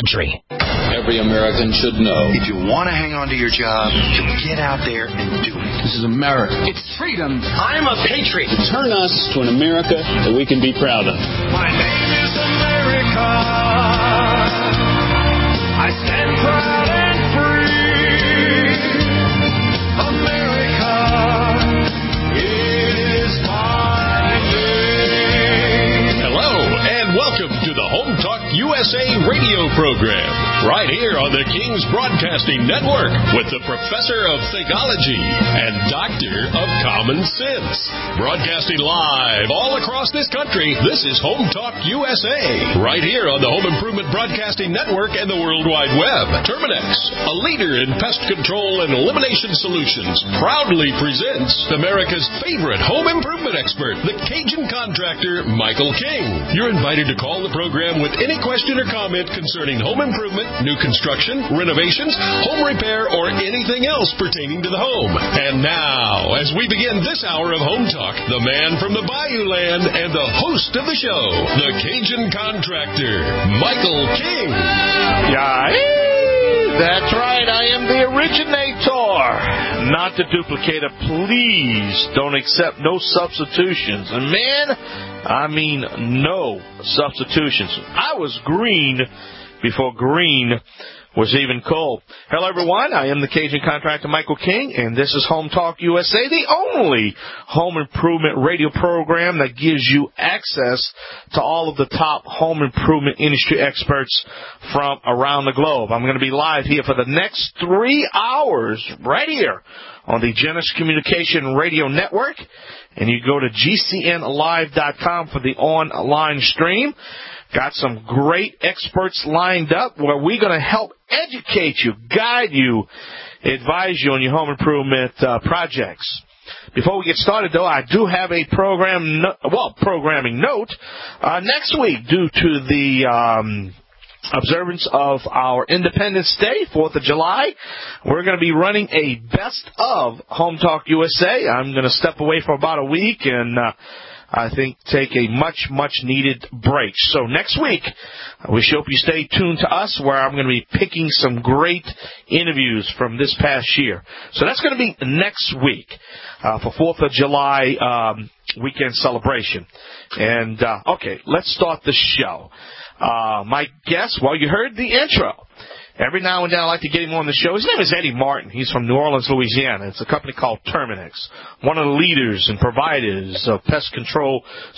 country. Every American should know. If you want to hang on to your job, you get out there and do it. This is America. It's freedom. I'm a patriot. Turn us to an America that we can be proud of. My name is America. I stand proud and free. America is my name. Hello, and welcome to the Home Talk USA radio program, right here on the King's Broadcasting Network with the Professor of Theology and Doctor of Common Sense. Broadcasting live all across this country, this is Home Talk USA, right here on the Home Improvement Broadcasting Network and the World Wide Web. Terminex, a leader in pest control and elimination solutions, proudly presents America's favorite home improvement expert, the Cajun contractor, Michael King. You're invited to call the program with any question or comment concerning home improvement, new construction, renovations, home repair, or anything else pertaining to the home. And now, as we begin this hour of Home Talk, the man from the Bayou Land and the host of the show, the Cajun contractor, Michael King. That's right. I am the originator, not the duplicator. Please don't accept no substitutions. And man, I mean no substitutions. I was green before green was even cold. Hello, everyone. I am the Cajun contractor, Michael King, and this is Home Talk USA, the only home improvement radio program that gives you access to all of the top home improvement industry experts from around the globe. I'm going to be live here for the next 3 hours right here on the Genesis Communication Radio Network, and you go to gcnlive.com for the online stream. Got some great experts lined up where we're going to help educate you, guide you, advise you on your home improvement projects. Before we get started, though, I do have a programming note. Next week, due to the observance of our Independence Day, 4th of July, we're going to be running a Best of Home Talk USA. I'm going to step away for about a week and I think take a much needed break. So next week, we hope you stay tuned to us where I'm going to be picking some great interviews from this past year. So that's going to be next week for 4th of July weekend celebration. And, okay, let's start the show. My guest, well, you heard the intro. Every now and then I like to get him on the show. His name is Eddie Martin. He's from New Orleans, Louisiana. It's a company called Terminex, one of the leaders and providers of pest control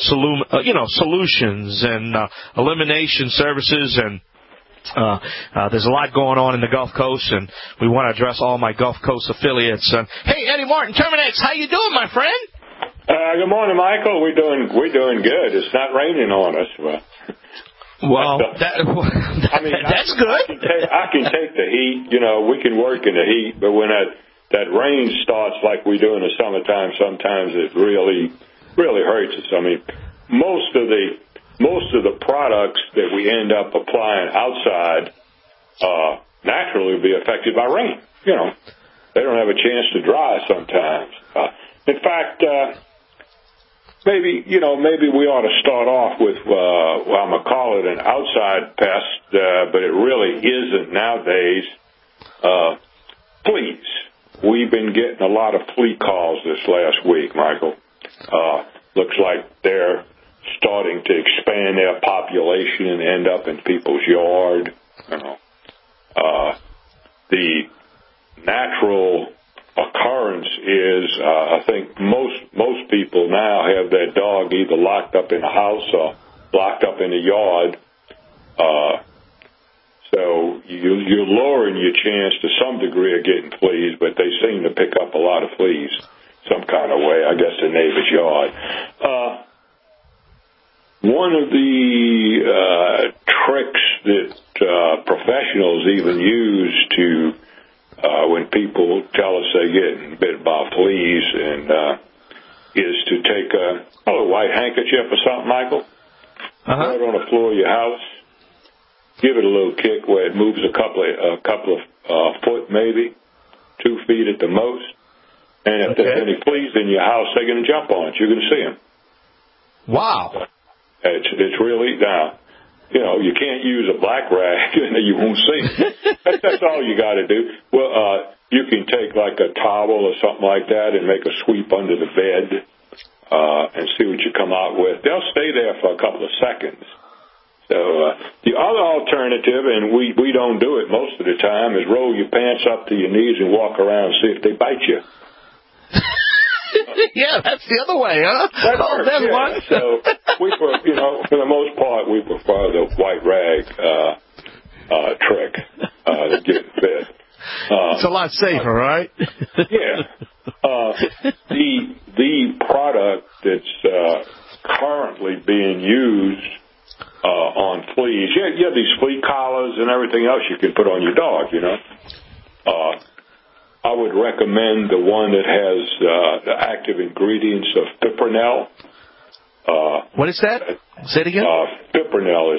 solutions and elimination services. And there's a lot going on in the Gulf Coast, and we want to address all my Gulf Coast affiliates. Hey, Eddie Martin, Terminex, how you doing, my friend? Good morning, Michael. We're doing good. It's not raining on us. Well, that's good. I can take the heat. You know, we can work in the heat, but when that rain starts like we do in the summertime, sometimes it really hurts us. I mean, most of the products that we end up applying outside naturally will be affected by rain. You know, they don't have a chance to dry sometimes. In fact, Maybe we ought to start off with, I'm going to call it an outside pest, but it really isn't nowadays. Fleas. We've been getting a lot of flea calls this last week, Michael. Looks like they're starting to expand their population and end up in people's yard. You know. The natural occurrence is, I think most people now have their dog either locked up in a house or locked up in a yard. So you're lowering your chance to some degree of getting fleas, but they seem to pick up a lot of fleas some kind of way, I guess, in neighbor's yard. One of the tricks that professionals even use to when people tell us they're getting bit by fleas and is to take a white handkerchief or something, Michael, throw it on the floor of your house, give it a little kick where it moves a couple of foot, maybe 2 feet at the most, and if there's any fleas in your house, they're going to jump on it. You're going to see them. Wow. It's really now. You can't use a black rag, you won't see it. That's all you got to do. Well, you can take like a towel or something like that and make a sweep under the bed and see what you come out with. They'll stay there for a couple of seconds. So the other alternative, and we don't do it most of the time, is roll your pants up to your knees and walk around and see if they bite you. Yeah, that's the other way, huh? That's one. So we, for the most part, we prefer the white rag trick to get fed. It's a lot safer, right? Yeah. The product that's currently being used on fleas, you have these flea collars and everything else you can put on your dog, I would recommend the one that has the active ingredients of Fipronil. What is that? Say it again. Fipronil is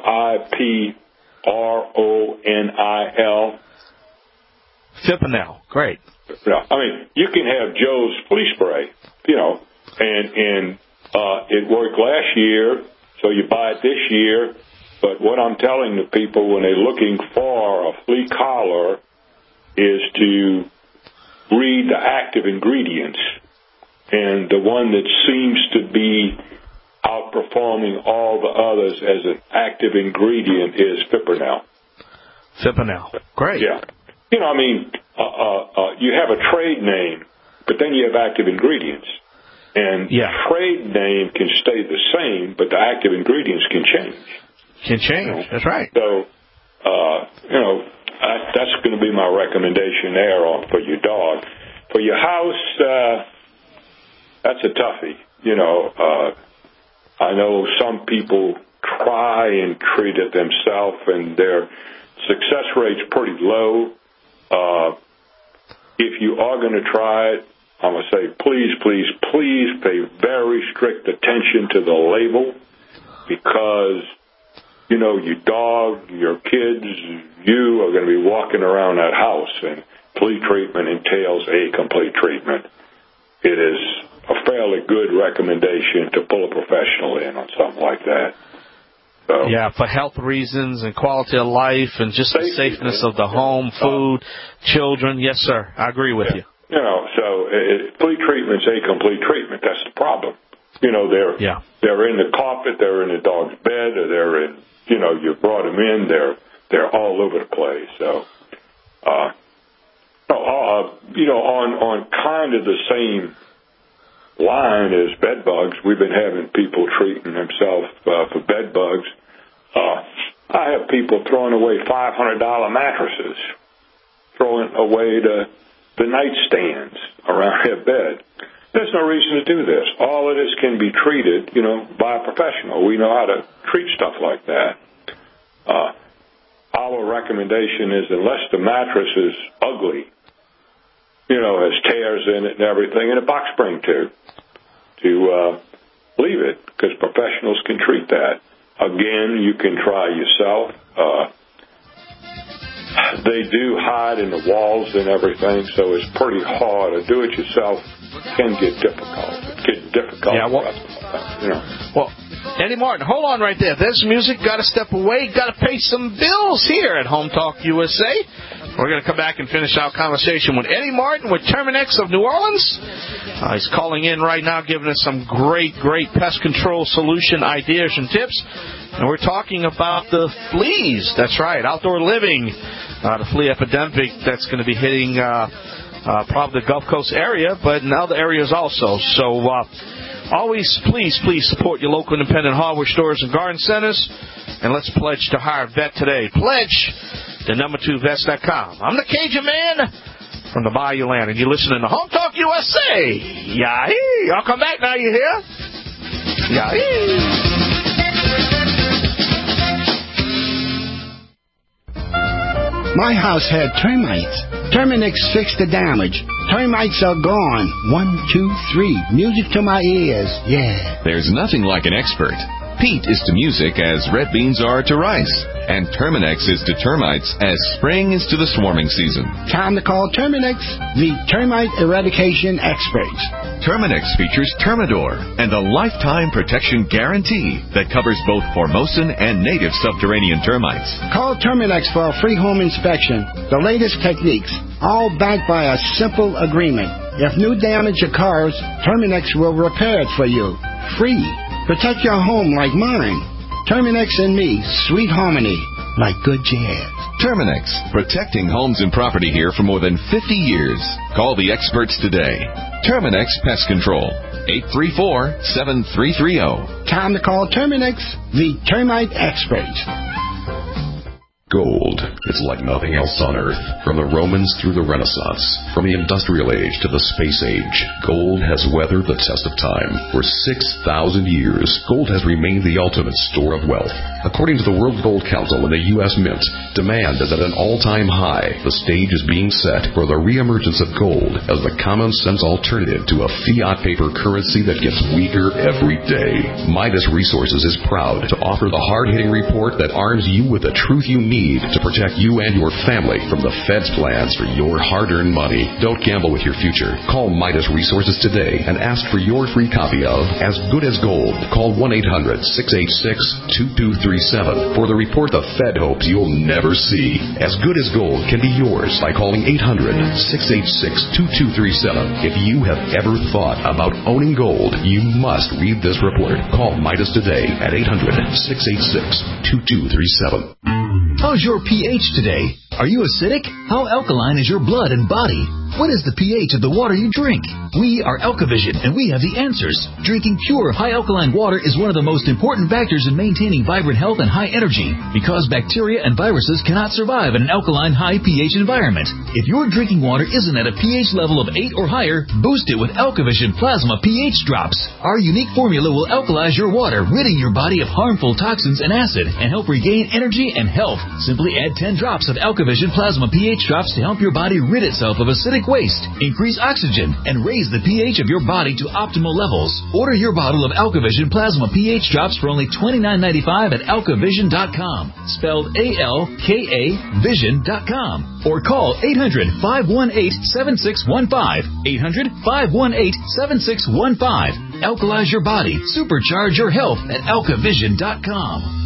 Fipronil. Fipronil, great. I mean, you can have Joe's flea spray, and it worked last year, so you buy it this year. But what I'm telling the people when they're looking for a flea collar is to read the active ingredients. And the one that seems to be outperforming all the others as an active ingredient is Fipronil. Fipronil, great. Yeah. You have a trade name, but then you have active ingredients. And the trade name can stay the same, but the active ingredients can change. Can change, that's right. So, that's going to be my recommendation there for your dog. For your house, that's a toughie. I know some people try and treat it themselves, and their success rate's pretty low. If you are going to try it, I'm going to say please, please, please pay very strict attention to the label, because your dog, your kids, you are going to be walking around that house, and flea treatment entails a complete treatment. It is a fairly good recommendation to pull a professional in on something like that. So, yeah, for health reasons and quality of life and just the safeness of the home, food, children. Yes, sir. I agree with you. Flea treatment's a complete treatment. That's the problem. They're in the carpet, they're in the dog's bed, or they're in, you brought them in, they're all over the place. So, on kind of the same line as bed bugs, we've been having people treating themselves for bed bugs. I have people throwing away $500 mattresses, throwing away the nightstands around their bed. There's no reason to do this. All of this can be treated, by a professional. We know how to treat stuff like that. Our recommendation is, unless the mattress is ugly, has tears in it and everything, and a box spring too, to leave it, because professionals can treat that. Again, you can try yourself. They do hide in the walls and everything, so it's pretty hard. A do-it-yourself can get difficult. It gets difficult. Yeah, well, Eddie Martin, hold on right there. There's music. Got to step away. Got to pay some bills here at Home Talk USA. We're going to come back and finish our conversation with Eddie Martin with Terminix of New Orleans. He's calling in right now, giving us some great pest control solution ideas and tips. And we're talking about the fleas. That's right, outdoor living, the flea epidemic that's going to be hitting probably the Gulf Coast area, but in other areas also. So always, please support your local independent hardware stores and garden centers. And let's pledge to hire a vet today. Pledge to number2vets.com. I'm the Cajun Man from the Bayou Land, and you're listening to Home Talk USA. Yahee! I'll come back now, you hear? Yahee! My house had termites. Terminix fixed the damage. Termites are gone. 1, 2, 3. Music to my ears. Yeah. There's nothing like an expert. peat is to music as red beans are to rice. And Terminex is to termites as spring is to the swarming season. Time to call Terminex, the termite eradication experts. Terminex features Termidor and a lifetime protection guarantee that covers both Formosan and native subterranean termites. Call Terminex for a free home inspection. The latest techniques, all backed by a simple agreement. If new damage occurs, Terminex will repair it for you. Free. Protect your home like mine. Terminex and me, sweet harmony, like good jazz. Terminex, protecting homes and property here for more than 50 years. Call the experts today. Terminex Pest Control, 834-7330. Time to call Terminex, the termite experts. Gold. It's like nothing else on Earth. From the Romans through the Renaissance, from the Industrial Age to the Space Age, gold has weathered the test of time. For 6,000 years, gold has remained the ultimate store of wealth. According to the World Gold Council and the U.S. Mint, demand is at an all-time high. The stage is being set for the reemergence of gold as the common-sense alternative to a fiat paper currency that gets weaker every day. Midas Resources is proud to offer the hard-hitting report that arms you with the truth you need to protect you and your family from the Fed's plans for your hard-earned money. Don't gamble with your future. Call Midas Resources today and ask for your free copy of As Good as Gold. Call 1-800-686-2237 for the report the Fed hopes you'll never see. As Good as Gold can be yours by calling 800-686-2237. If you have ever thought about owning gold, you must read this report. Call Midas today at 800-686-2237. How's your pH today? Are you acidic? How alkaline is your blood and body? What is the pH of the water you drink? We are Alkavision, and we have the answers. Drinking pure, high alkaline water is one of the most important factors in maintaining vibrant health and high energy, because bacteria and viruses cannot survive in an alkaline, high pH environment. If your drinking water isn't at a pH level of 8 or higher, boost it with Alkavision Plasma pH Drops. Our unique formula will alkalize your water, ridding your body of harmful toxins and acid, and help regain energy and health. Simply add 10 drops of Alkavision Plasma pH Drops to help your body rid itself of acidic waste, increase oxygen, and raise the pH of your body to optimal levels. Order your bottle of Alkavision Plasma pH Drops for only $29.95 at alkavision.com, spelled A-L-K-A vision.com, or call 800-518-7615, 800-518-7615. Alkalize your body, supercharge your health at alkavision.com.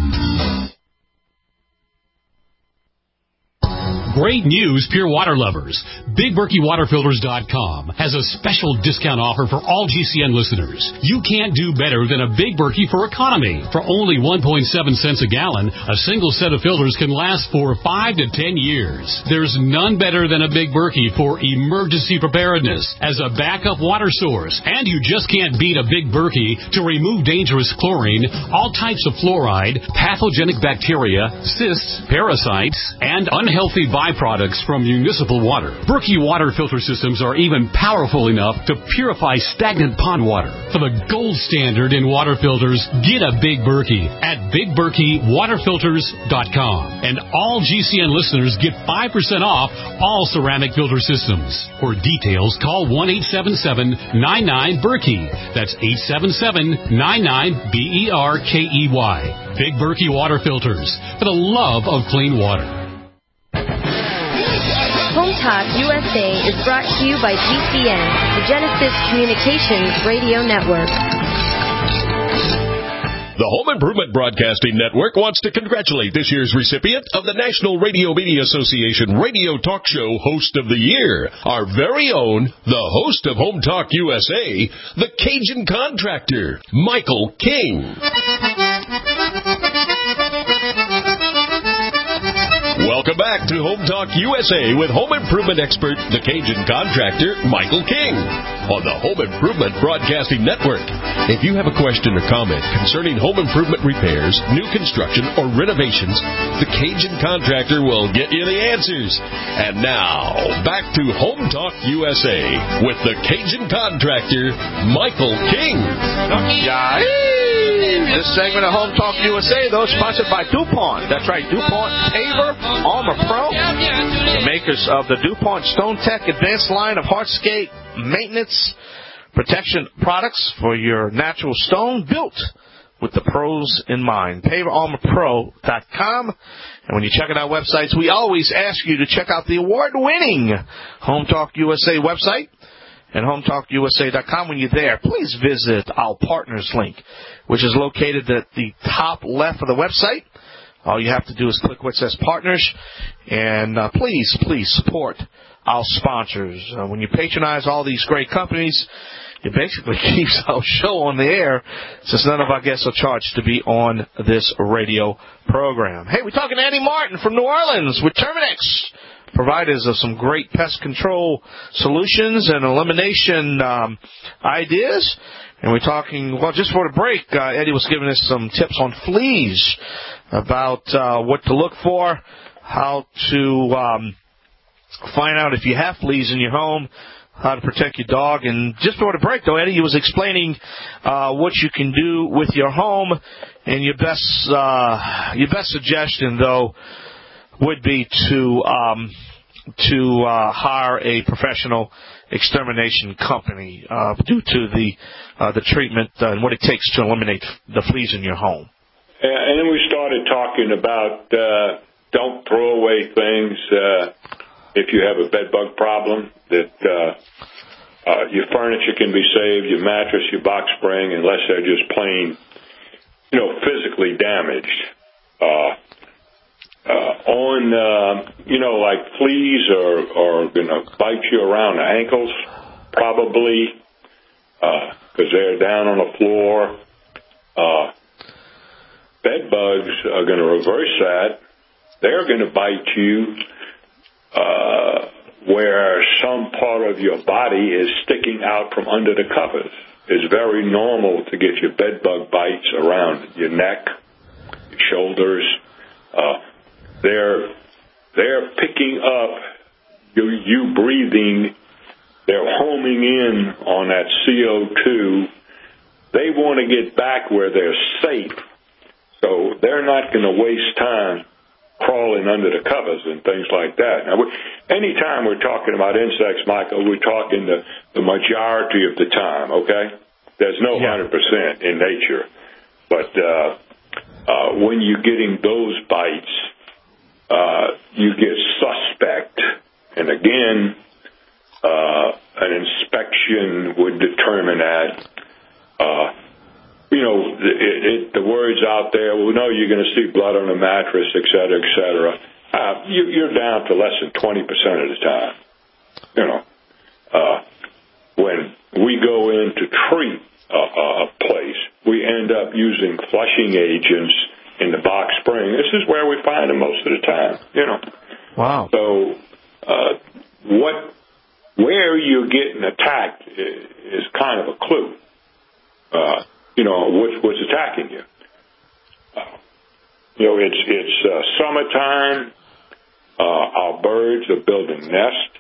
Great news, pure water lovers. BigBerkeyWaterFilters.com has a special discount offer for all GCN listeners. You can't do better than a Big Berkey for economy. For only 1.7 cents a gallon, a single set of filters can last for 5 to 10 years. There's none better than a Big Berkey for emergency preparedness as a backup water source. And you just can't beat a Big Berkey to remove dangerous chlorine, all types of fluoride, pathogenic bacteria, cysts, parasites, and unhealthy byproducts from municipal water. Berkey water filter systems are even powerful enough to purify stagnant pond water. For the gold standard in water filters, get a Big Berkey at BigBerkeyWaterFilters.com. And all GCN listeners get 5% off all ceramic filter systems. For details, call 1-877-99-BERKEY. That's 877-99-BERKEY. Big Berkey Water Filters, for the love of clean water. Home Talk USA is brought to you by GCN, the Genesis Communications Radio Network. The Home Improvement Broadcasting Network wants to congratulate this year's recipient of the National Radio Media Association Radio Talk Show Host of the Year, our very own, the host of Home Talk USA, the Cajun Contractor, Michael King. Welcome back to Home Talk USA with home improvement expert, the Cajun Contractor, Michael King, on the Home Improvement Broadcasting Network. If you have a question or comment concerning home improvement repairs, new construction, or renovations, the Cajun Contractor will get you the answers. And now, back to Home Talk USA with the Cajun Contractor, Michael King. This segment of Home Talk USA, though, sponsored by DuPont. That's right, DuPont Paver Armor Pro, the makers of the DuPont Stone Tech advanced line of hardscape maintenance protection products for your natural stone, built with the pros in mind. PaverArmorPro.com. And when you check out our websites, we always ask you to check out the award-winning Home Talk USA website and HomeTalkUSA.com. When you're there, please visit our partners link, which is located at the top left of the website. All you have to do is click what says partners, and please support our sponsors. When you patronize all these great companies, it basically keeps our show on the air, since none of our guests are charged to be on this radio program. Hey, we're talking to Eddie Martin from New Orleans with Terminix, providers of some great pest control solutions and elimination ideas. And we're talking, well, just for the break, Eddie was giving us some tips on fleas, about what to look for, how to find out if you have fleas in your home, how to protect your dog. And just before the break, though, Eddie, he was explaining what you can do with your home, and your best suggestion, though, would be to hire a professional extermination company due to the treatment and what it takes to eliminate the fleas in your home. And then we started talking about don't throw away things if you have a bed bug problem, that your furniture can be saved, your mattress, your box spring, unless they're just plain, physically damaged. Like fleas are going to bite you around the ankles, probably, because they're down on the floor. Bed bugs are going to reverse that. They're going to bite you where some part of your body is sticking out from under the covers. It's very normal to get your bed bug bites around your neck, your shoulders. They're picking up you breathing. They're homing in on that CO2. They want to get back where they're safe. So they're not going to waste time crawling under the covers and things like that. Now, anytime we're talking about insects, Michael, we're talking the majority of the time, okay? There's no 100% in nature. But when you're getting those bites, you get suspect. And again, an inspection would determine that. The words out there, well, no, you're going to see blood on the mattress, et cetera, et cetera. You're down to less than 20% of the time. When we go in to treat a place, we end up using flushing agents in the box spring. This is where we find them most of the time, Wow. So where you're getting attacked is kind of a clue. What's attacking you. It's summertime. Our birds are building nests.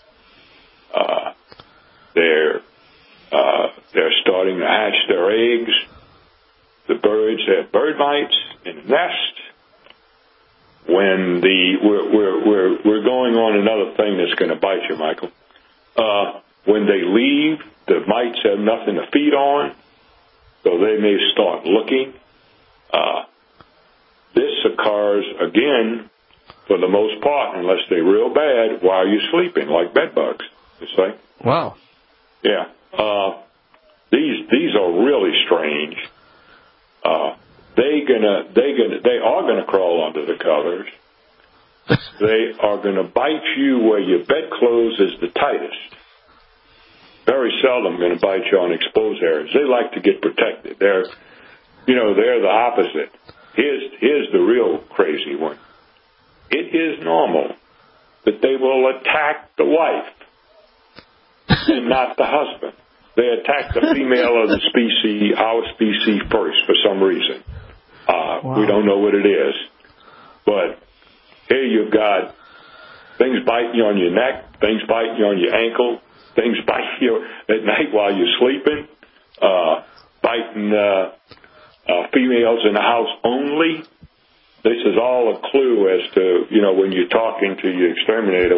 They're starting to hatch their eggs. The birds have bird mites in the nest. When we're going on another thing that's going to bite you, Michael. When they leave, the mites have nothing to feed on. So they may start looking. This occurs, again, for the most part, unless they're real bad, while you're sleeping, like bed bugs, you say. Wow. Yeah. These are really strange. They are gonna crawl under the covers. They are gonna bite you where your bedclothes is the tightest. Very seldom going to bite you on exposed areas. They like to get protected. They're the opposite. Here's the real crazy one. It is normal that they will attack the wife and not the husband. They attack the female of the species, our species first, for some reason. Wow. We don't know what it is. But here you've got things biting you on your neck, things biting you on your ankle, things bite you at night while you're sleeping, biting females in the house only. This is all a clue as to, when you're talking to your exterminator,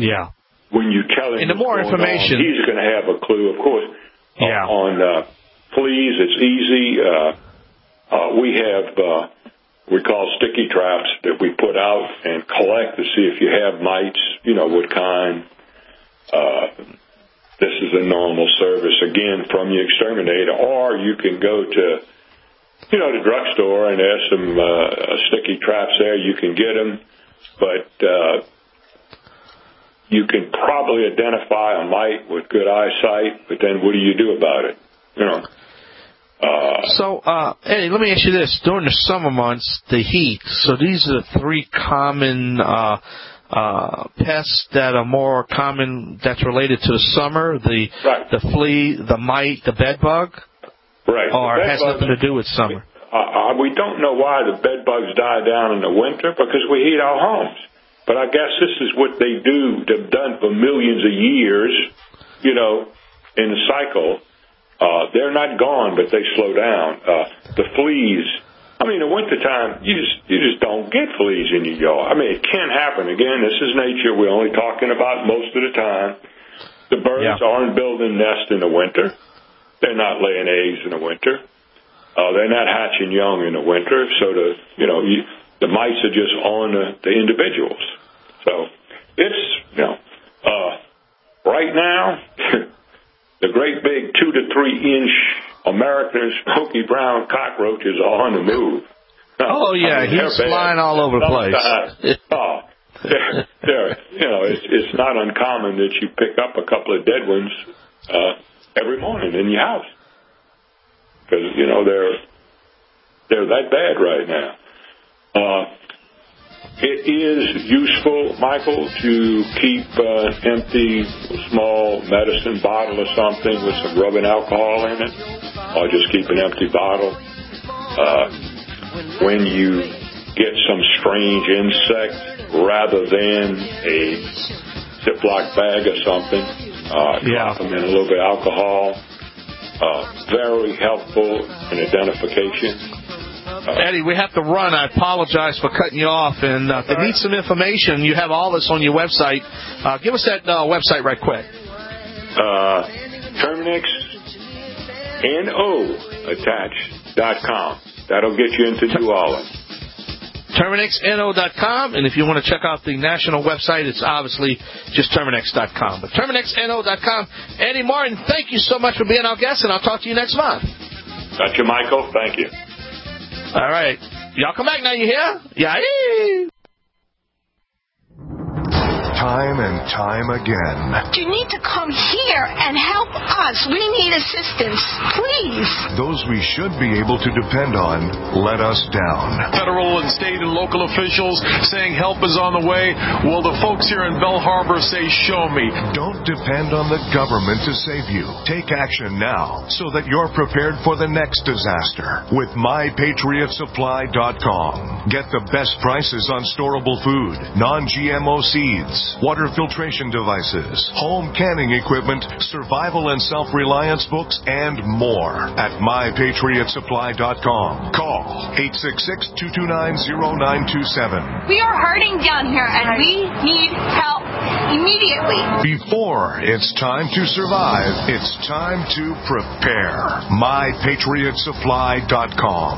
when you tell him and the more information, he's going to have a clue, of course, on fleas, it's easy. We have we call sticky traps that we put out and collect to see if you have mites, what kind. This is a normal service, again, from the exterminator. Or you can go to, the drugstore and there's some sticky traps there. You can get them, but you can probably identify a mite with good eyesight, but then what do you do about it? So, Eddie, let me ask you this. During the summer months, the heat, so these are the three common pests that are more common that's related to the summer, the flea, the mite, the bed bug? Right. Or it has nothing to do with summer? We don't know why the bed bugs die down in the winter, because we heat our homes. But I guess this is what they do. They've done for millions of years, in the cycle. They're not gone, but they slow down. The fleas, in the wintertime, you just don't get fleas in your yard. It can happen. Again, this is nature. We're only talking about most of the time. The birds aren't building nests in the winter. They're not laying eggs in the winter. They're not hatching young in the winter. So the mites are just on the individuals. So it's, right now, the great big 2 to 3 inch American smoky brown cockroaches are on the move. Oh yeah, he's flying all over the place. It's not uncommon that you pick up a couple of dead ones every morning in your house, because they're that bad right now. It is useful, Michael, to keep empty small medicine bottle or something with some rubbing alcohol in it, or just keep an empty bottle. When you get some strange insect, rather than a Ziploc bag or something, drop them in a little bit of alcohol. Very helpful in identification. Eddie, we have to run. I apologize for cutting you off. And if they need some information, you have all this on your website. Give us that website right quick. Terminix, NO-attached.com. That'll get you into New Orleans. TerminixNO.com, and if you want to check out the national website, it's obviously just Terminix.com. But TerminixNO.com. Eddie Martin, thank you so much for being our guest, and I'll talk to you next month. Got you, Michael. Thank you. All right. Y'all come back now, you hear? Yeah. Time and time again. You need to come here and help us. We need assistance. Please. Those we should be able to depend on let us down. Federal and state and local officials saying help is on the way. Well, the folks here in Belle Harbor say, show me. Don't depend on the government to save you. Take action now so that you're prepared for the next disaster with MyPatriotSupply.com. Get the best prices on storable food, non-GMO seeds, water filtration devices, home canning equipment, survival and self-reliance books, and more at MyPatriotSupply.com. Call 866-229-0927. We are hurting down here, and we need help immediately. Before it's time to survive, it's time to prepare. MyPatriotSupply.com.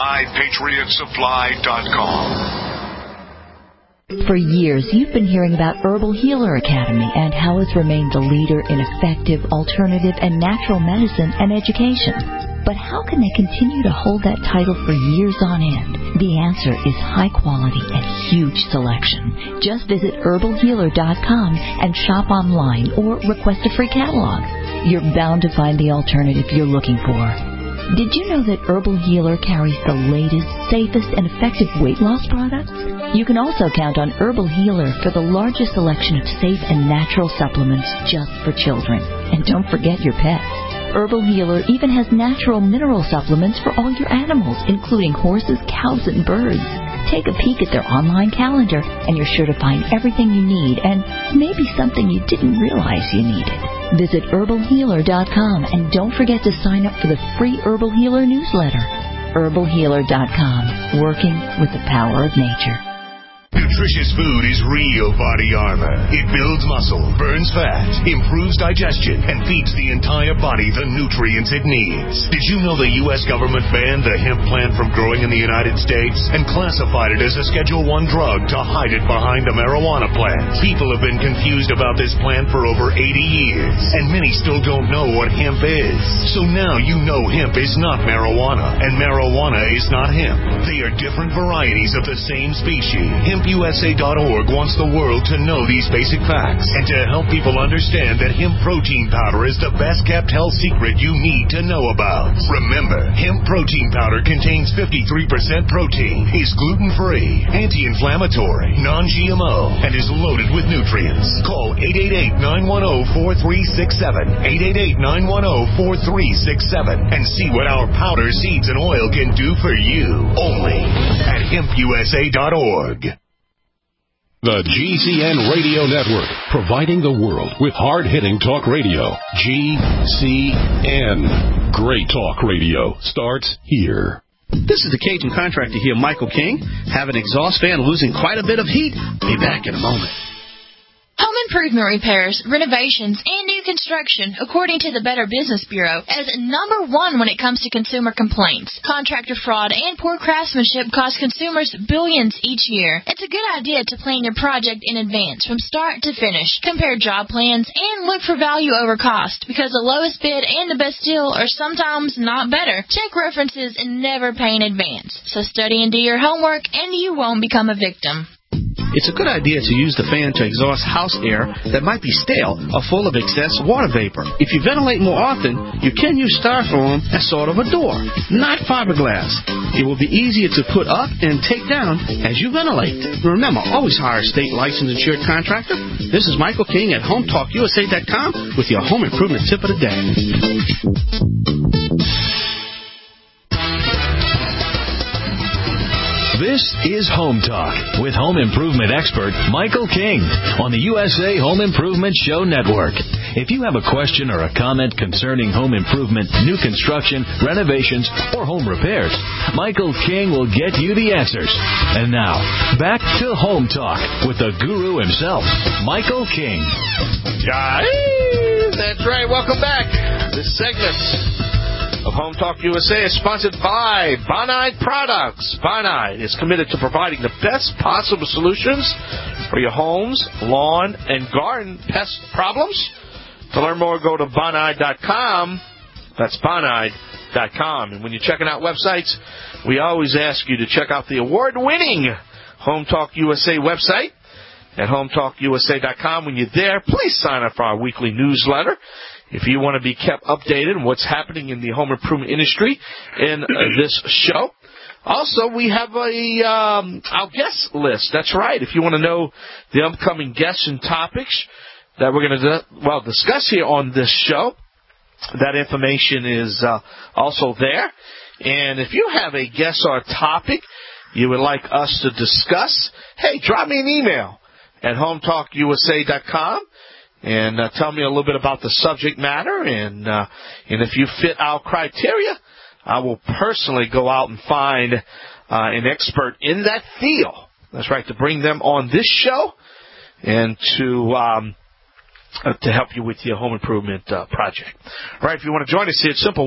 MyPatriotSupply.com. For years, you've been hearing about Herbal Healer Academy and how it's remained the leader in effective, alternative, and natural medicine and education. But how can they continue to hold that title for years on end? The answer is high quality and huge selection. Just visit herbalhealer.com and shop online or request a free catalog. You're bound to find the alternative you're looking for. Did you know that Herbal Healer carries the latest, safest, and effective weight loss products? You can also count on Herbal Healer for the largest selection of safe and natural supplements just for children. And don't forget your pets. Herbal Healer even has natural mineral supplements for all your animals, including horses, cows, and birds. Take a peek at their online calendar, and you're sure to find everything you need and maybe something you didn't realize you needed. Visit herbalhealer.com and don't forget to sign up for the free Herbal Healer newsletter. herbalhealer.com, working with the power of nature. nutritious food is real body armor. It builds muscle, burns fat, improves digestion, and feeds the entire body the nutrients it needs. Did you know the U.S. government banned the hemp plant from growing in the United States and classified it as a Schedule I drug to hide it behind a marijuana plant? People have been confused about this plant for over 80 years, and many still don't know what hemp is. So now you know hemp is not marijuana, and marijuana is not hemp. They are different varieties of the same species. HempUSA.org wants the world to know these basic facts and to help people understand that hemp protein powder is the best kept health secret you need to know about. Remember, hemp protein powder contains 53% protein, is gluten-free, anti-inflammatory, non-GMO, and is loaded with nutrients. Call 888-910-4367, 888-910-4367, and see what our powder, seeds, and oil can do for you. Only at HempUSA.org. The GCN Radio Network, providing the world with hard-hitting talk radio. GCN. Great talk radio starts here. This is the Cajun contractor here, Michael King. Have an exhaust fan losing quite a bit of heat? Be back in a moment. Home improvement repairs, renovations, and new construction, according to the Better Business Bureau, as number one when it comes to consumer complaints. Contractor fraud and poor craftsmanship cost consumers billions each year. It's a good idea to plan your project in advance, from start to finish. Compare job plans and look for value over cost, because the lowest bid and the best deal are sometimes not better. Check references and never pay in advance. So study and do your homework, and you won't become a victim. It's a good idea to use the fan to exhaust house air that might be stale or full of excess water vapor. If you ventilate more often, you can use styrofoam as sort of a door, not fiberglass. It will be easier to put up and take down as you ventilate. Remember, always hire a state licensed insured contractor. This is Michael King at HomeTalkUSA.com with your home improvement tip of the day. This is Home Talk with home improvement expert Michael King on the USA Home Improvement Show Network. If you have a question or a comment concerning home improvement, new construction, renovations, or home repairs, Michael King will get you the answers. And now, back to Home Talk with the guru himself, Michael King. That's right. Welcome back. This segment of Home Talk USA is sponsored by Bonide Products. Bonide is committed to providing the best possible solutions for your home's lawn and garden pest problems. To learn more, go to Bonide.com. That's Bonide.com. And when you're checking out websites, we always ask you to check out the award-winning Home Talk USA website at HomeTalkUSA.com. When you're there, please sign up for our weekly newsletter if you want to be kept updated on what's happening in the home improvement industry in this show. Also, we have our guest list. That's right. If you want to know the upcoming guests and topics that we're going to discuss here on this show, that information is also there. And if you have a guest or a topic you would like us to discuss, hey, drop me an email at HomeTalkUSA.com. And tell me a little bit about the subject matter, and if you fit our criteria, I will personally go out and find an expert in that field. That's right, to bring them on this show and to help you with your home improvement project. All right, if you want to join us here, it's simple,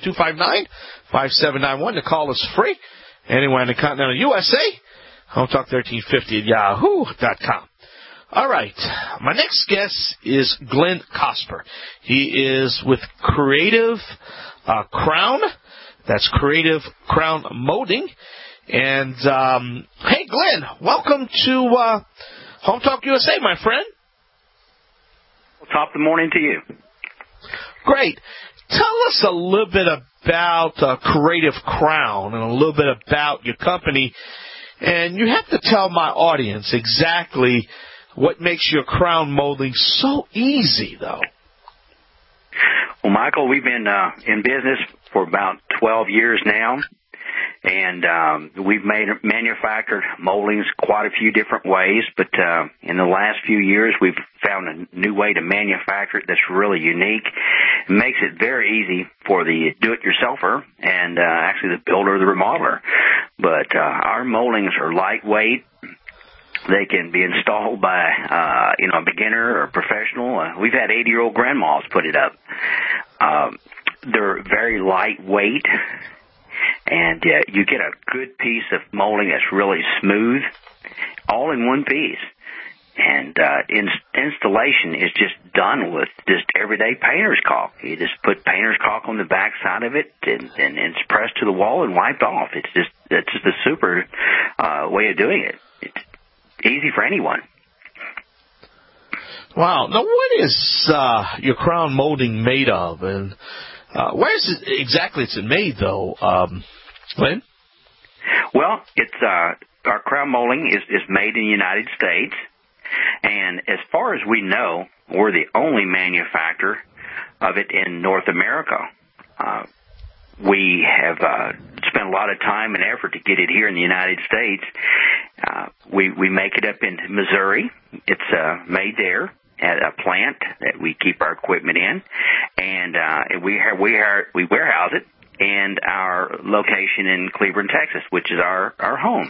1-800-259-5791. The call is free. Anywhere in the continental USA, HomeTalk 1350 at yahoo.com. All right. My next guest is Glenn Cosper. He is with Creative Crown. That's Creative Crown Molding. And, hey, Glenn, welcome to Home Talk USA, my friend. Top of the morning to you. Great. Tell us a little bit about Creative Crown and a little bit about your company. And you have to tell my audience exactly what makes your crown molding so easy, though? Well, Michael, we've been in business for about 12 years now, and we've manufactured moldings quite a few different ways, but in the last few years we've found a new way to manufacture it that's really unique. It makes it very easy for the do-it-yourselfer and actually the builder or the remodeler. But our moldings are lightweight. They can be installed by, a beginner or professional. We've had 80-year-old grandmas put it up. They're very lightweight, and you get a good piece of molding that's really smooth, all in one piece. And installation is just done with just everyday painter's caulk. You just put painter's caulk on the back side of it, and it's pressed to the wall and wiped off. It's just a super way of doing it. It's easy for anyone. Wow. Now, what is your crown molding made of, and where is it exactly it's made, though, Glenn? Well, it's our crown molding is made in the United States. And as far as we know, we're the only manufacturer of it in North America. We have spent a lot of time and effort to get it here in the United States. We make it up in Missouri. It's made there at a plant that we keep our equipment in, and we warehouse it in our location in Cleveland, Texas, which is our home.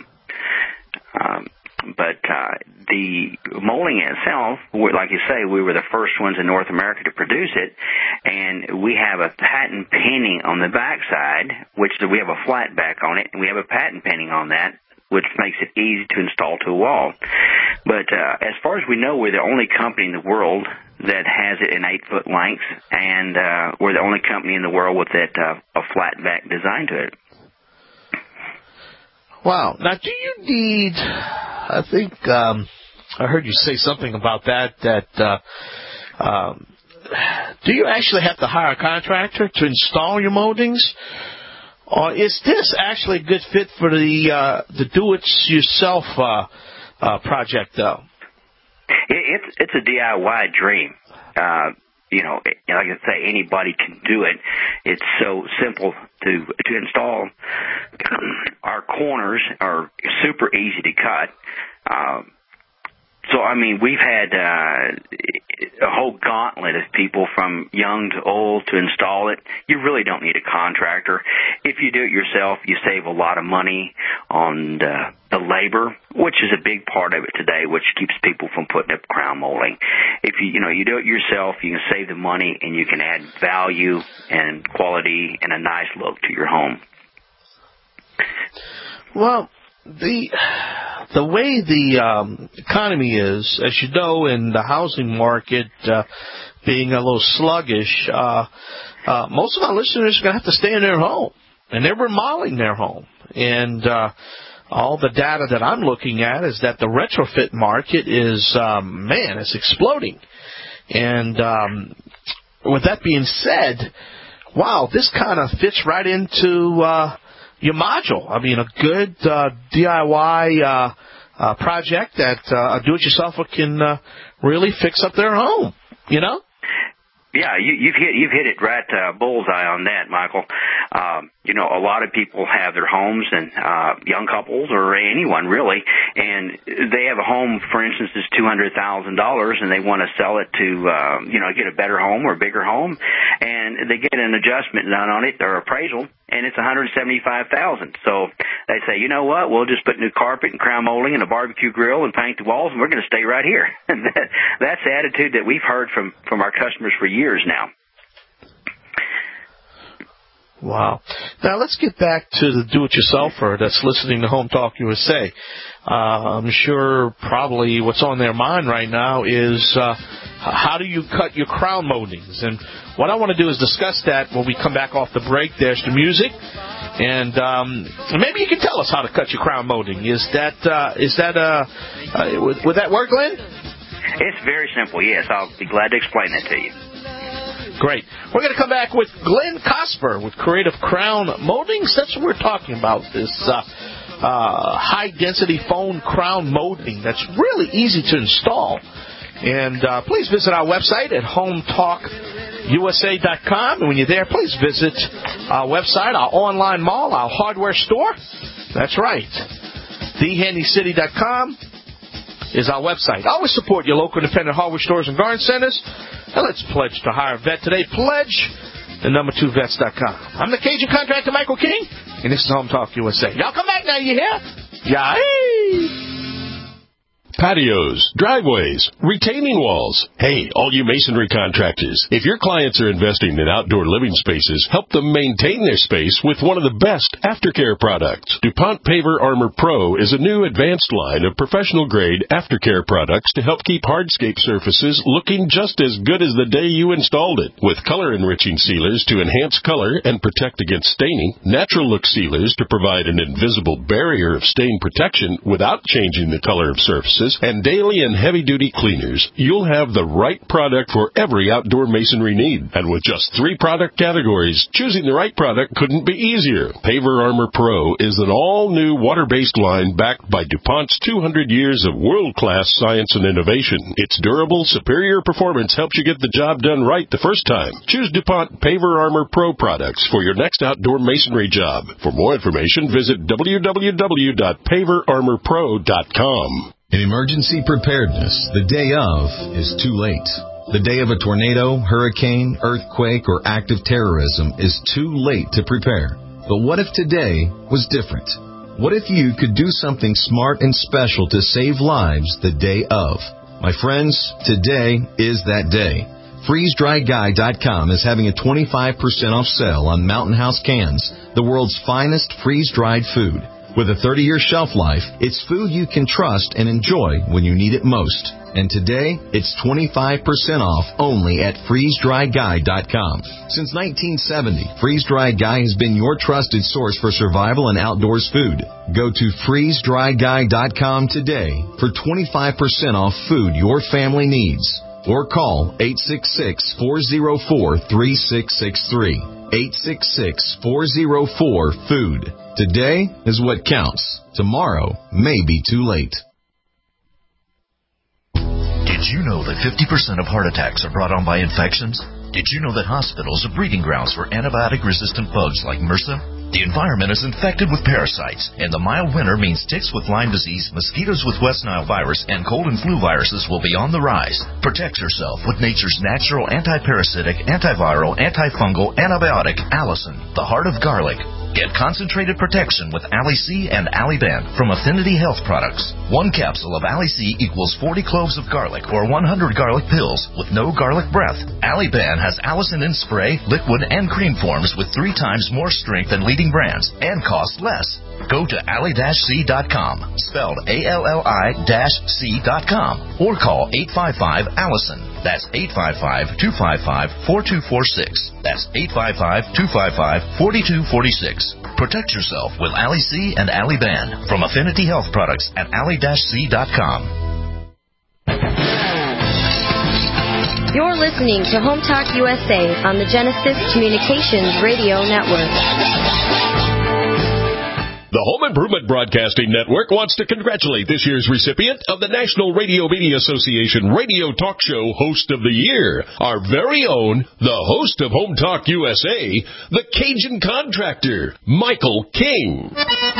But the molding itself, like you say, we were the first ones in North America to produce it, and we have a patent pending on the backside, which we have a flat back on it, and we have a patent pending on that, which makes it easy to install to a wall. But as far as we know, we're the only company in the world that has it in 8-foot lengths, and we're the only company in the world with that a flat back design to it. Wow. Now, do you need... I think I heard you say something about that do you actually have to hire a contractor to install your moldings? Or is this actually a good fit for the do-it-yourself project, though? It's a DIY dream. Like I say, anybody can do it. It's so simple to install. Our corners are super easy to cut. So, I mean, we've had a whole gauntlet of people from young to old to install it. You really don't need a contractor. If you do it yourself, you save a lot of money on the labor, which is a big part of it today, which keeps people from putting up crown molding. If you do it yourself, you can save the money and you can add value and quality and a nice look to your home. Well, the way the economy is, as you know, in the housing market being a little sluggish, most of our listeners are going to have to stay in their home, and they're remodeling their home. And all the data that I'm looking at is that the retrofit market is, it's exploding. And with that being said, wow, this kind of fits right into your module. I mean, a good DIY project that a do-it-yourselfer can really fix up their home, you know? Yeah, you've hit it right bullseye on that, Michael. A lot of people have their homes, and young couples or anyone really, and they have a home, for instance, that's $200,000, and they want to sell it to get a better home or a bigger home, and they get an adjustment done on it or appraisal, and it's $175,000. So they say, you know what? We'll just put new carpet and crown molding and a barbecue grill and paint the walls, and we're going to stay right here. And that's the attitude that we've heard from our customers for years now. Wow. Now let's get back to the do-it-yourselfer that's listening to Home Talk USA. I'm sure probably what's on their mind right now is how do you cut your crown moldings? And what I want to do is discuss that when we come back off the break. There's the music. And maybe you can tell us how to cut your crown molding. Would that work, Glenn? It's very simple, yes. I'll be glad to explain that to you. Great. We're going to come back with Glenn Cosper with Creative Crown Moldings. That's what we're talking about, this high-density foam crown molding that's really easy to install. And please visit our website at hometalkusa.com. And when you're there, please visit our website, our online mall, our hardware store. That's right. thehandycity.com is our website. Always support your local independent hardware stores and garden centers. And let's pledge to hire a vet today. Pledge the number2vets.com. I'm the Cajun contractor, Michael King, and this is Home Talk USA. Y'all come back now, you hear? Yay! patios, driveways, retaining walls. Hey, all you masonry contractors, if your clients are investing in outdoor living spaces, help them maintain their space with one of the best aftercare products. DuPont Paver Armor Pro is a new advanced line of professional-grade aftercare products to help keep hardscape surfaces looking just as good as the day you installed it. With color-enriching sealers to enhance color and protect against staining, natural look sealers to provide an invisible barrier of stain protection without changing the color of surfaces, and daily and heavy-duty cleaners, you'll have the right product for every outdoor masonry need. And with just 3 product categories, choosing the right product couldn't be easier. Paver Armor Pro is an all-new water-based line backed by DuPont's 200 years of world-class science and innovation. Its durable, superior performance helps you get the job done right the first time. Choose DuPont Paver Armor Pro products for your next outdoor masonry job. For more information, visit www.paverarmorpro.com. In emergency preparedness, the day of is too late. The day of a tornado, hurricane, earthquake, or active terrorism is too late to prepare. But what if today was different? What if you could do something smart and special to save lives the day of? My friends, today is that day. FreezeDryGuy.com is having a 25% off sale on Mountain House cans, the world's finest freeze-dried food. With a 30-year shelf life, it's food you can trust and enjoy when you need it most. And today, it's 25% off only at FreezeDryGuy.com. Since 1970, Freeze Dry Guy has been your trusted source for survival and outdoors food. Go to FreezeDryGuy.com today for 25% off food your family needs. Or call 866-404-3663. 866-404-FOOD. Today is what counts. Tomorrow may be too late. Did you know that 50% of heart attacks are brought on by infections? Did you know that hospitals are breeding grounds for antibiotic-resistant bugs like MRSA? The environment is infected with parasites, and the mild winter means ticks with Lyme disease, mosquitoes with West Nile virus, and cold and flu viruses will be on the rise. Protect yourself with nature's natural anti-parasitic, antiviral, antifungal antibiotic, Allison, the heart of garlic. Get concentrated protection with Ali-C and Ali-Ben from Affinity Health Products. 1 capsule of Ali-C equals 40 cloves of garlic or 100 garlic pills with no garlic breath. Ali-Ben has Allison in spray, liquid, and cream forms with 3 times more strength than leading brands and cost less. Go to Ali-C.com, spelled ALLI-C.com, or call 855-ALLISON. That's 855-255-4246. That's 855-255-4246. Protect yourself with Ali-C and Ali-Ben from Affinity Health Products at Ali-C.com. You're listening to Home Talk USA on the Genesis Communications Radio Network. The Home Improvement Broadcasting Network wants to congratulate this year's recipient of the National Radio Media Association Radio Talk Show Host of the Year, our very own, the host of Home Talk USA, the Cajun Contractor, Michael King.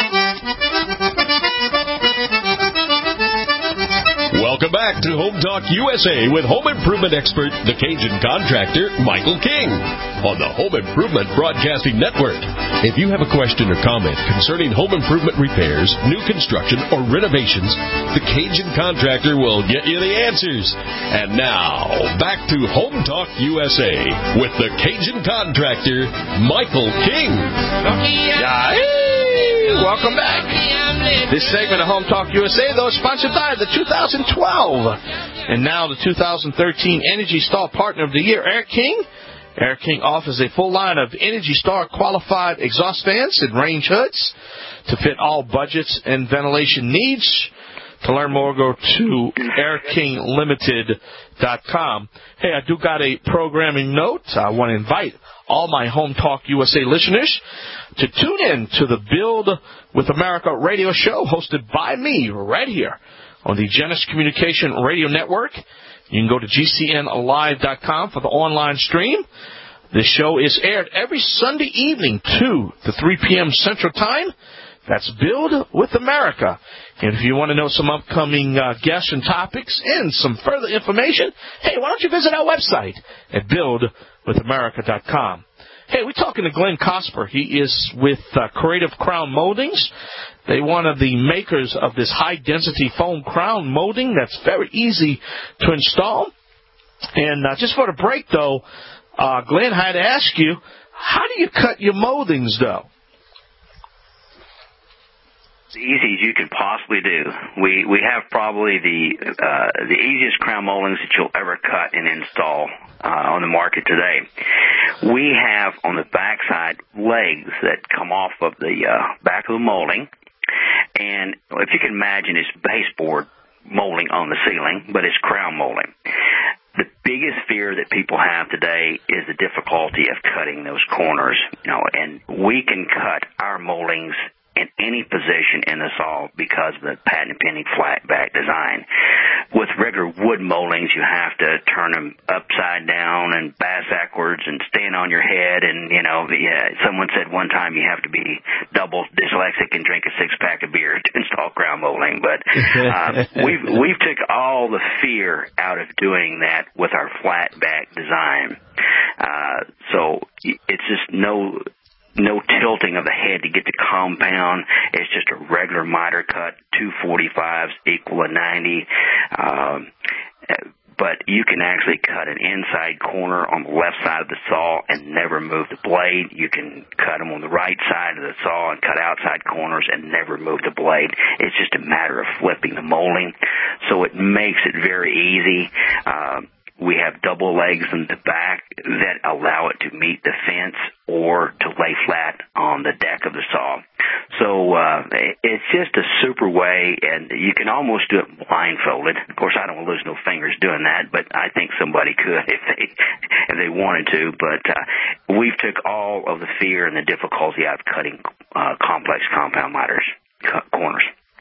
Welcome back to Home Talk USA with home improvement expert, the Cajun Contractor, Michael King, on the Home Improvement Broadcasting Network. If you have a question or comment concerning home improvement repairs, new construction, or renovations, the Cajun Contractor will get you the answers. And now, back to Home Talk USA with the Cajun Contractor, Michael King. Welcome back. This segment of Home Talk USA, though, is sponsored by the 2012 and now the 2013 Energy Star Partner of the Year, Air King. Air King offers a full line of Energy Star qualified exhaust fans and range hoods to fit all budgets and ventilation needs. To learn more, go to airkinglimited.com. Hey, I do got a programming note. I want to invite all my Home Talk USA listeners to tune in to the Build with America radio show hosted by me right here on the Genesis Communication Radio Network. You can go to GCNlive.com for the online stream. This show is aired every Sunday evening, 2 to 3 p.m. Central Time. That's Build with America. And if you want to know some upcoming guests and topics and some further information, hey, why don't you visit our website at buildwithamerica.com. Hey, we're talking to Glenn Cosper. He is with Creative Crown Moldings. They're one of the makers of this high-density foam crown molding that's very easy to install. And just for the break, though, Glenn, I had to ask you, how do you cut your moldings, though? As easy as you could possibly do. We have probably the easiest crown moldings that you'll ever cut and install on the market today. We have on the backside legs that come off of the back of the molding, and if you can imagine, it's baseboard molding on the ceiling, but it's crown molding. The biggest fear that people have today is the difficulty of cutting those corners, and we can cut our moldings in any position in the saw because of the patent pending flat back design. With regular wood moldings, you have to turn them upside down and backwards and stand on your head. And, someone said one time you have to be double dyslexic and drink a 6-pack of beer to install crown molding. But we've took all the fear out of doing that with our flat back design. So it's just no tilting of the head to get the compound. It's just a regular miter cut, 245s equal a 90. But you can actually cut an inside corner on the left side of the saw and never move the blade. You can cut them on the right side of the saw and cut outside corners and never move the blade. It's just a matter of flipping the molding. So it makes it very easy. We have double legs in the back that allow it to meet the fence or to lay flat on the deck of the saw. So it's just a super way, and you can almost do it blindfolded. Of course, I don't want to lose no fingers doing that, but I think somebody could if they wanted to. But we've took all of the fear and the difficulty out of cutting complex compound miters corners.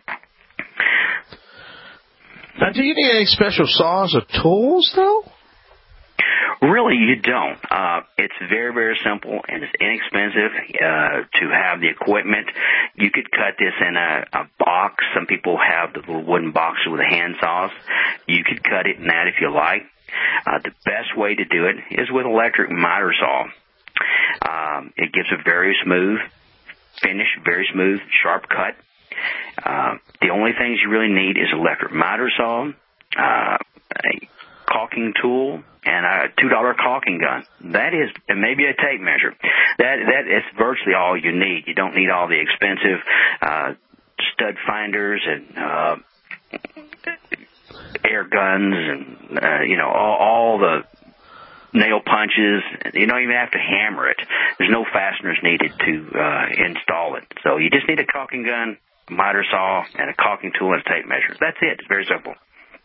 Now, do you need any special saws or tools, though? Really, you don't. It's very, very simple, and it's inexpensive to have the equipment. You could cut this in a box. Some people have the little wooden boxes with the hand saws. You could cut it in that if you like. The best way to do it is with electric miter saw. It gives a very smooth finish, very smooth, sharp cut. The only things you really need is electric miter saw, a caulking tool, and a $2 caulking gun. That is, and maybe a tape measure. That is virtually all you need. You don't need all the expensive stud finders and air guns and all the nail punches. You don't even have to hammer it. There's no fasteners needed to install it. So you just need a caulking gun, miter saw, and a caulking tool and a tape measure. That's it. It's very simple.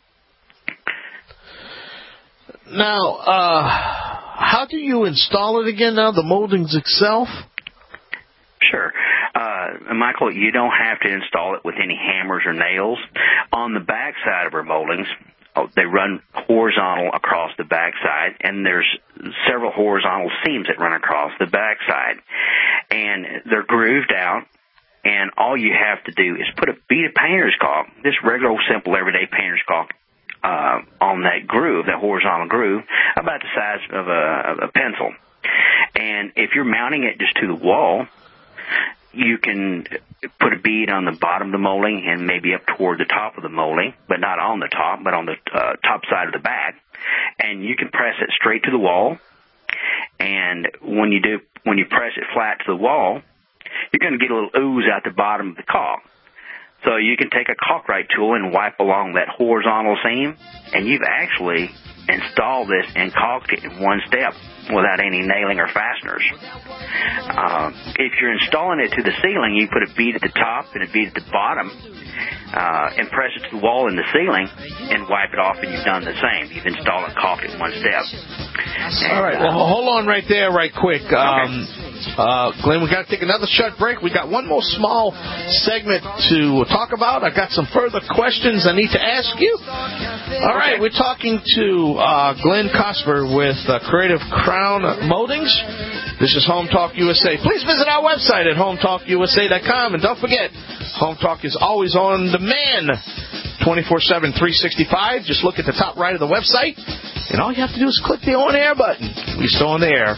Now, how do you install it again now, the moldings itself? Sure. Michael, you don't have to install it with any hammers or nails. On the back side of our moldings, they run horizontal across the backside, and there's several horizontal seams that run across the backside. And they're grooved out, and all you have to do is put a bead of painter's caulk, this regular, simple, everyday painter's caulk, on that groove, that horizontal groove, about the size of a pencil. And if you're mounting it just to the wall, you can put a bead on the bottom of the molding and maybe up toward the top of the molding, but not on the top, but on the top side of the back. And you can press it straight to the wall. And when you press it flat to the wall, you're going to get a little ooze out the bottom of the caulk. So you can take a caulk-right tool and wipe along that horizontal seam, and you've actually installed this and caulked it in one step without any nailing or fasteners. If you're installing it to the ceiling, you put a bead at the top and a bead at the bottom and press it to the wall in the ceiling and wipe it off, and you've done the same. You've installed and caulked it in one step. All right, well, hold on right there right quick. Glenn, we got to take another short break. We got one more small segment to talk about. I got some further questions I need to ask you. All right, we're talking to Glenn Cosper with Creative Crown Moldings. This is Home Talk USA. Please visit our website at hometalkusa.com. And don't forget, Home Talk is always on demand, 24/7, 365. Just look at the top right of the website, and all you have to do is click the on-air button. We're still on the air.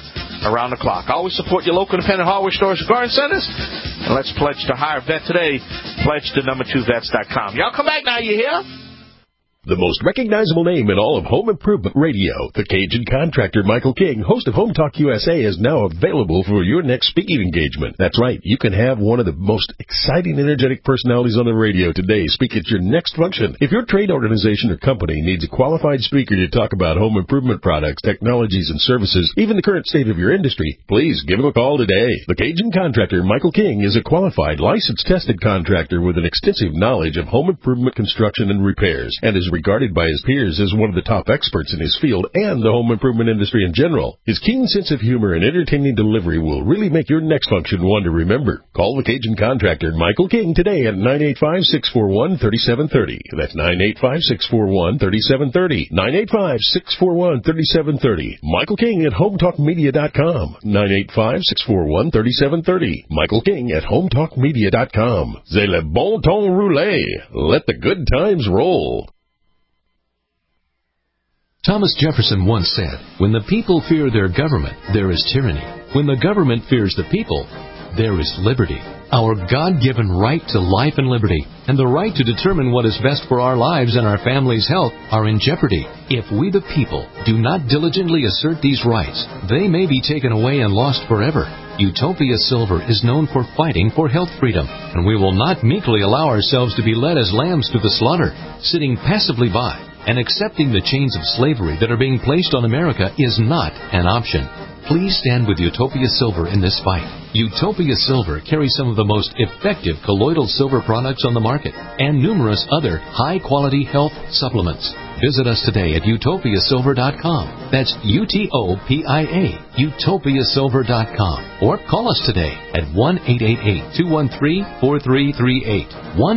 around the clock. Always support your local independent hardware stores and garden centers. And let's pledge to hire a vet today. Pledge to number2vets.com. Y'all come back now, you hear? The most recognizable name in all of home improvement radio, the Cajun contractor Michael King, host of Home Talk USA, is now available for your next speaking engagement. That's right, you can have one of the most exciting, energetic personalities on the radio today speak at your next function. If your trade organization or company needs a qualified speaker to talk about home improvement products, technologies, and services, even the current state of your industry, please give him a call today. The Cajun contractor Michael King is a qualified, licensed, tested contractor with an extensive knowledge of home improvement construction and repairs, and is regarded by his peers as one of the top experts in his field and the home improvement industry in general. His keen sense of humor and entertaining delivery will really make your next function one to remember. Call the Cajun contractor Michael King today at 985-641-3730. That's 985-641-3730. 985-641-3730. Michael King at HomeTalkMedia.com. 985-641-3730. Michael King at HomeTalkMedia.com. C'est le bon temps roulé. Let the good times roll. Thomas Jefferson once said, "When the people fear their government, there is tyranny. When the government fears the people, there is liberty." Our God-given right to life and liberty, and the right to determine what is best for our lives and our families' health, are in jeopardy. If we the people do not diligently assert these rights, they may be taken away and lost forever. Utopia Silver is known for fighting for health freedom, and we will not meekly allow ourselves to be led as lambs to the slaughter, sitting passively by. And accepting the chains of slavery that are being placed on America is not an option. Please stand with Utopia Silver in this fight. Utopia Silver carries some of the most effective colloidal silver products on the market and numerous other high-quality health supplements. Visit us today at utopiasilver.com. That's UTOPIA, utopiasilver.com. Or call us today at 1-888-213-4338.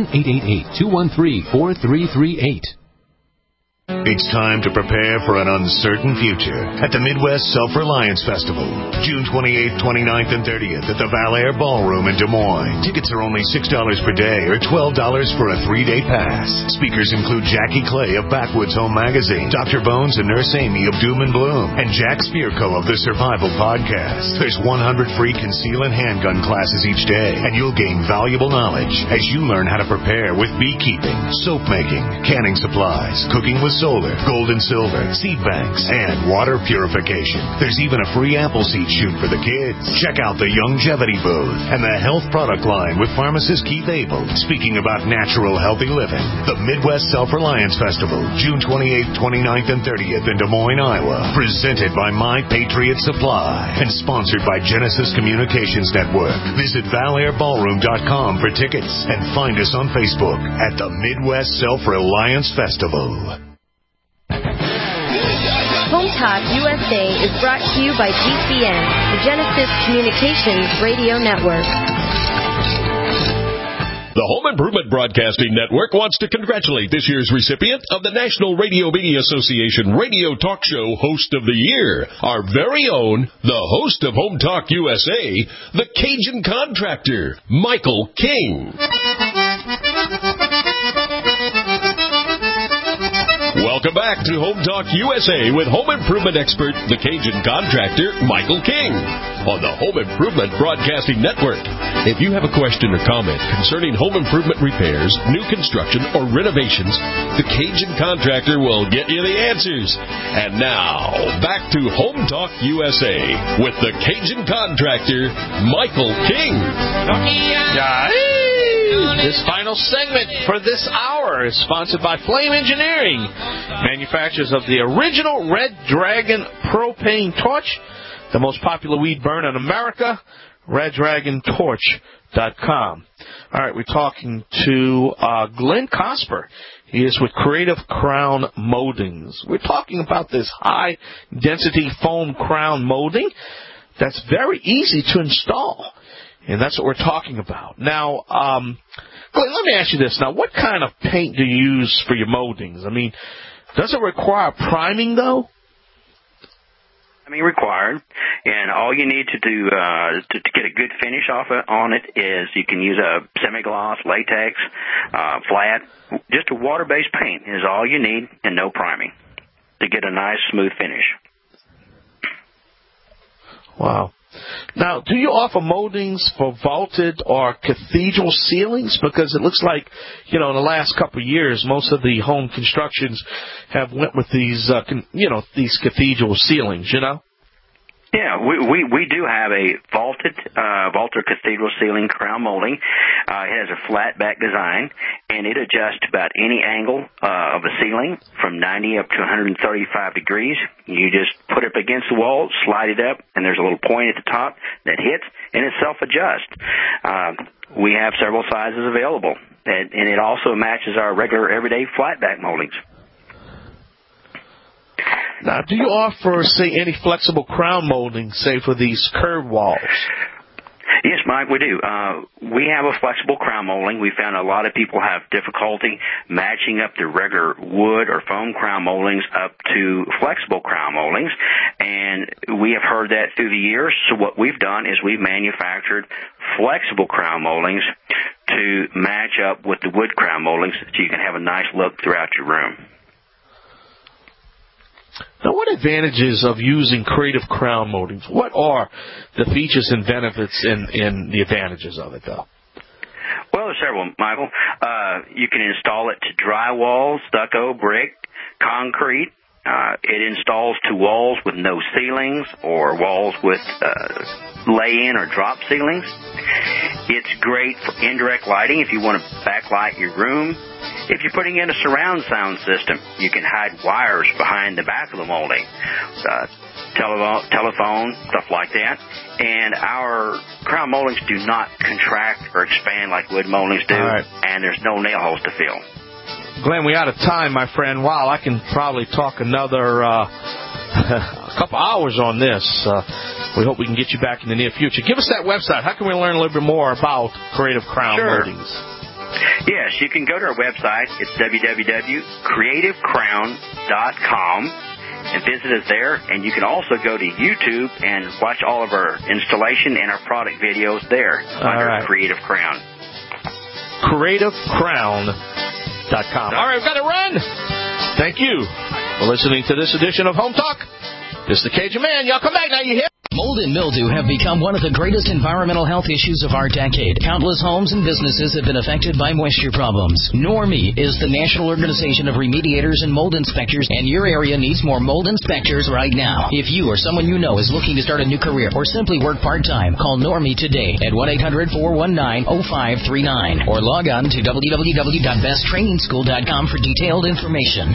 1-888-213-4338. It's time to prepare for an uncertain future at the Midwest Self-Reliance Festival, June 28th, 29th, and 30th at the Valair Ballroom in Des Moines. Tickets are only $6 per day or $12 for a 3-day pass. Speakers include Jackie Clay of Backwoods Home Magazine, Dr. Bones and Nurse Amy of Doom and Bloom, and Jack Spirko of the Survival Podcast. There's 100 free conceal and handgun classes each day, and you'll gain valuable knowledge as you learn how to prepare with beekeeping, soap making, canning supplies, cooking with solar, gold and silver, seed banks, and water purification. There's even a free apple seed shoot for the kids. Check out the Longevity booth and the health product line with pharmacist Keith Abel speaking about natural, healthy living. The Midwest Self-Reliance Festival, June 28th, 29th, and 30th in Des Moines, Iowa. Presented by My Patriot Supply and sponsored by Genesis Communications Network. Visit ValairBallroom.com for tickets and find us on Facebook at the Midwest Self-Reliance Festival. Home Talk USA is brought to you by GCN, the Genesis Communications Radio Network. The Home Improvement Broadcasting Network wants to congratulate this year's recipient of the National Radio Media Association Radio Talk Show Host of the Year, our very own, the host of Home Talk USA, the Cajun contractor, Michael King. Welcome back to Home Talk USA with home improvement expert, the Cajun contractor, Michael King, on the Home Improvement Broadcasting Network. If you have a question or comment concerning home improvement repairs, new construction, or renovations, the Cajun contractor will get you the answers. And now, back to Home Talk USA with the Cajun contractor, Michael King. This final segment for this hour is sponsored by Flame Engineering, manufacturers of the original Red Dragon propane torch, the most popular weed burner in America, RedDragonTorch.com. All right, we're talking to Glenn Cosper. He is with Creative Crown Moldings. We're talking about this high-density foam crown molding that's very easy to install. And that's what we're talking about. Now, Glenn, let me ask you this. Now, what kind of paint do you use for your moldings? I mean, does it require priming, though? Required, and all you need to do to get a good finish on it is you can use a semi-gloss, latex, flat, just a water-based paint is all you need, and no priming to get a nice smooth finish. Wow. Now, do you offer moldings for vaulted or cathedral ceilings? Because it looks like, in the last couple of years, most of the home constructions have went with these, these cathedral ceilings, Yeah, we do have a vaulted cathedral ceiling crown molding. It has a flat back design, and it adjusts about any angle of the ceiling from 90 up to 135 degrees. You just put it up against the wall, slide it up, and there's a little point at the top that hits, and it self-adjusts. We have several sizes available, and it also matches our regular everyday flat back moldings. Now, do you offer, say, any flexible crown molding, say, for these curved walls? Yes, Mike, we do. We have a flexible crown molding. We found a lot of people have difficulty matching up their regular wood or foam crown moldings up to flexible crown moldings, and we have heard that through the years. So what we've done is we've manufactured flexible crown moldings to match up with the wood crown moldings so you can have a nice look throughout your room. Now, what advantages of using creative crown moldings? What are the features and benefits and the advantages of it, though? Well, there's several, Michael. You can install it to drywall, stucco, brick, concrete. It installs to walls with no ceilings or walls with lay-in or drop ceilings. It's great for indirect lighting if you want to backlight your room. If you're putting in a surround sound system, you can hide wires behind the back of the molding, telephone, stuff like that. And our crown moldings do not contract or expand like wood moldings do, and there's no nail holes to fill. Glenn, we're out of time, my friend. Wow, I can probably talk another a couple hours on this. We hope we can get you back in the near future. Give us that website. How can we learn a little bit more about creative crown moldings? Yes, you can go to our website. It's www.creativecrown.com and visit us there. And you can also go to YouTube and watch all of our installation and our product videos there under Creative Crown. CreativeCrown.com. All right, we've got to run. Thank you for listening to this edition of Home Talk. This is the Cajun Man. Y'all come back now. You hear? Mold and mildew have become one of the greatest environmental health issues of our decade. Countless homes and businesses have been affected by moisture problems. NORMI is the National Organization of Remediators and Mold Inspectors, and your area needs more mold inspectors right now. If you or someone you know is looking to start a new career or simply work part-time, call NORMI today at 1-800-419-0539 or log on to www.besttrainingschool.com for detailed information.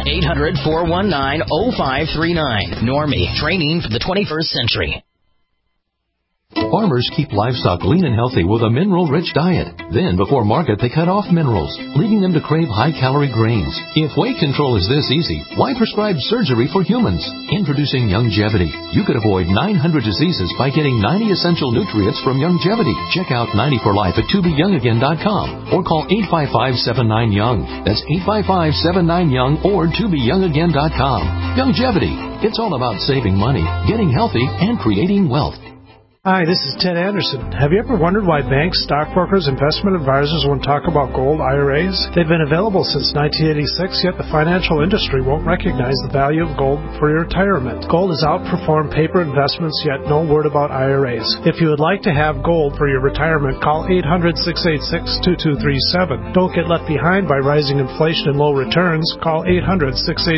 800-419-0539. NORMI, training for the 21st century. Farmers keep livestock lean and healthy with a mineral-rich diet. Then, before market, they cut off minerals, leaving them to crave high-calorie grains. If weight control is this easy, why prescribe surgery for humans? Introducing Youngevity. You could avoid 900 diseases by getting 90 essential nutrients from Youngevity. Check out 90 for Life at tobeyoungagain.com or call 855-79-YOUNG. That's 855-79-YOUNG or tobeyoungagain.com. Youngevity. It's all about saving money, getting healthy, and creating wealth. Hi, this is Ted Anderson. Have you ever wondered why banks, stockbrokers, investment advisors won't talk about gold IRAs? They've been available since 1986, yet the financial industry won't recognize the value of gold for your retirement. Gold has outperformed paper investments, yet no word about IRAs. If you would like to have gold for your retirement, call 800-686-2237. Don't get left behind by rising inflation and low returns. Call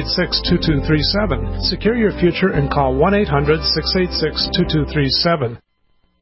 800-686-2237. Secure your future and call 1-800-686-2237.